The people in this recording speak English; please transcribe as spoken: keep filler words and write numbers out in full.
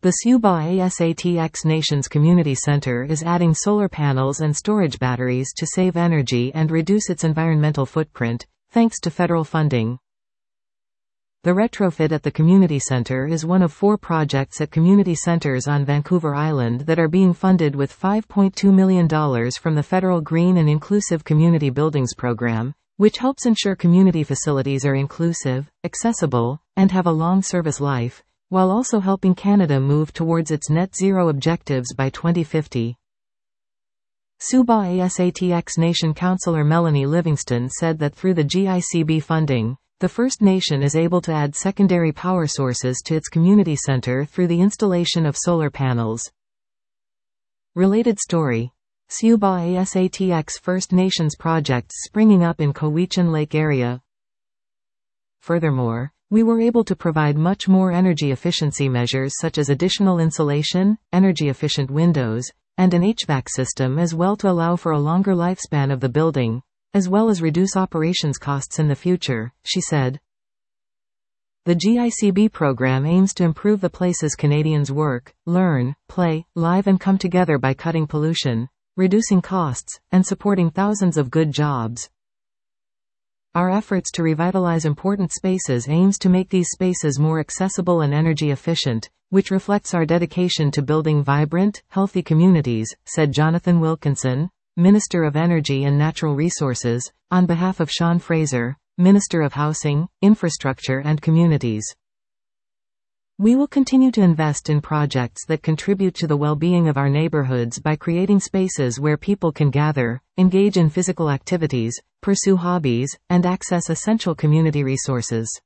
The Suba ASATX Nations Community Center is adding solar panels and storage batteries to save energy and reduce its environmental footprint, thanks to federal funding. The retrofit at the community center is one of four projects at community centers on Vancouver Island that are being funded with five point two million dollars from the Federal Green and Inclusive Community Buildings Program, which helps ensure community facilities are inclusive, accessible, and have a long service life, while also helping Canada move towards its net zero objectives by twenty fifty. Suba ASATX Nation Councillor Melanie Livingston said that through the G I C B funding, the First Nation is able to add secondary power sources to its community center through the installation of solar panels. Related story. Suba ASATX First Nations projects springing up in Cowichan Lake area. Furthermore, we were able to provide much more energy efficiency measures such as additional insulation, energy-efficient windows, and an H V A C system as well to allow for a longer lifespan of the building, as well as reduce operations costs in the future, she said. The G I C B program aims to improve the places Canadians work, learn, play, live and come together by cutting pollution, reducing costs, and supporting thousands of good jobs. Our efforts to revitalize important spaces aims to make these spaces more accessible and energy efficient, which reflects our dedication to building vibrant, healthy communities, said Jonathan Wilkinson, Minister of Energy and Natural Resources, on behalf of Sean Fraser, Minister of Housing, Infrastructure and Communities. We will continue to invest in projects that contribute to the well-being of our neighborhoods by creating spaces where people can gather, engage in physical activities, pursue hobbies, and access essential community resources.